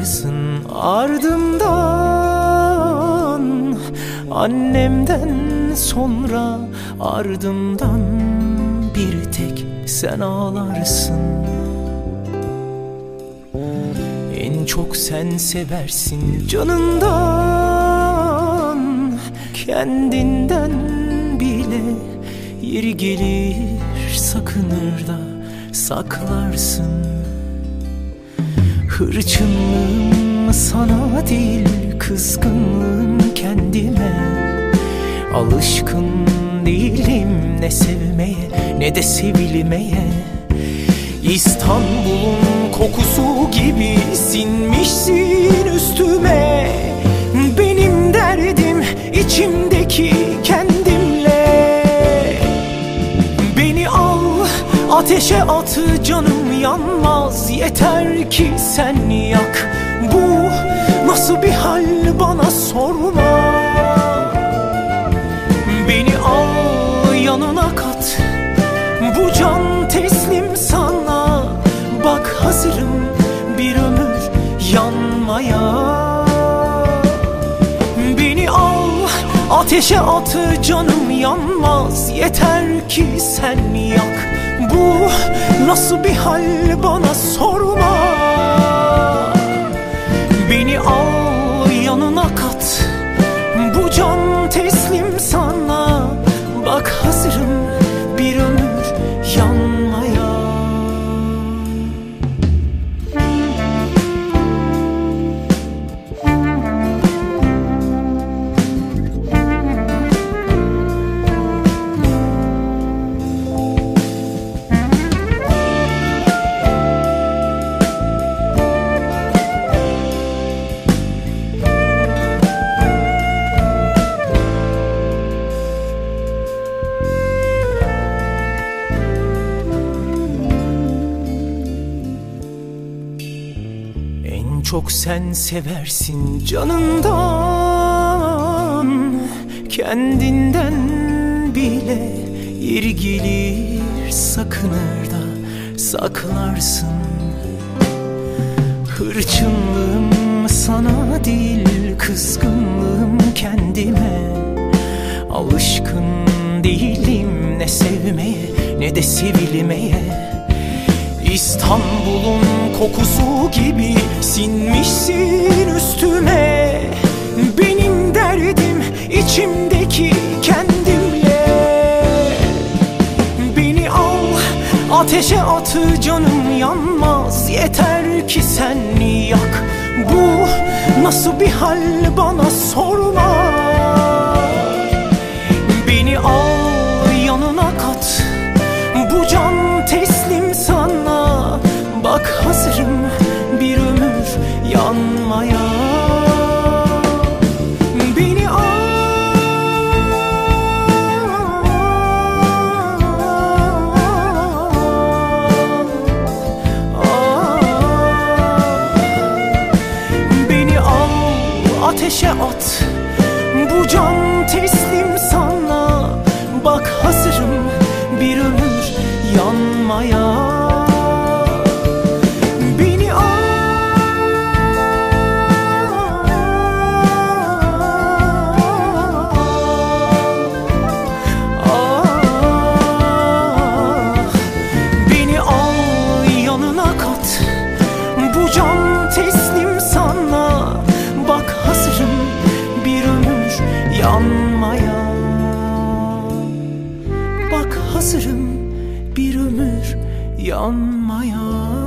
ağlarsın ardımdan. Annemden sonra ardımdan bir tek sen ağlarsın. En çok sen seversin canından, kendinden bile yeri gelir sakınır da saklarsın. Hırçınlığım sana değil, kızgınlığım kendime. Alışkın değilim ne sevmeye ne de sevilmeye. İstanbul'un kokusu gibi sinmişsin üstüme. Benim derdim içimdeki kendimle. Beni al ateşe at, canım yanmaz, yeter ki sen yak. Bu nasıl bir hal bana sorma. Beni al yanına kat, bu can teslim sana. Bak hazırım bir ömür yanmaya. Beni al ateşe at, canım yanmaz, yeter ki sen yak. Bu nasıl bir hal bana sorma. Beni al yanına kat, bu can teslim sana. Bak hazırım bir ömür yanmaya. Çok sen seversin canından, kendinden bile yeri gelir sakınır da saklarsın. Hırçınlığım sana değil, kızgınlığım kendime. Alışkın değilim ne sevmeye ne de sevilmeye. İstanbul'un kokusu gibi sinmişsin üstüme. Benim derdim içimdeki kendimle. Beni al ateşe at, canım yanmaz, yeter ki sen yak. Bu nasıl bir hal bana sorma. Beni al yanına kat, bu can teslim sana. Bak hazırım bir ömür yanmaya. Beni al beni al ateşe at, bu can teslim sana. Bak hazırım bir ömür yanmaya. Bu can teslim sana. Bak hazırım bir ömür yanmaya. Bak hazırım bir ömür yanmaya.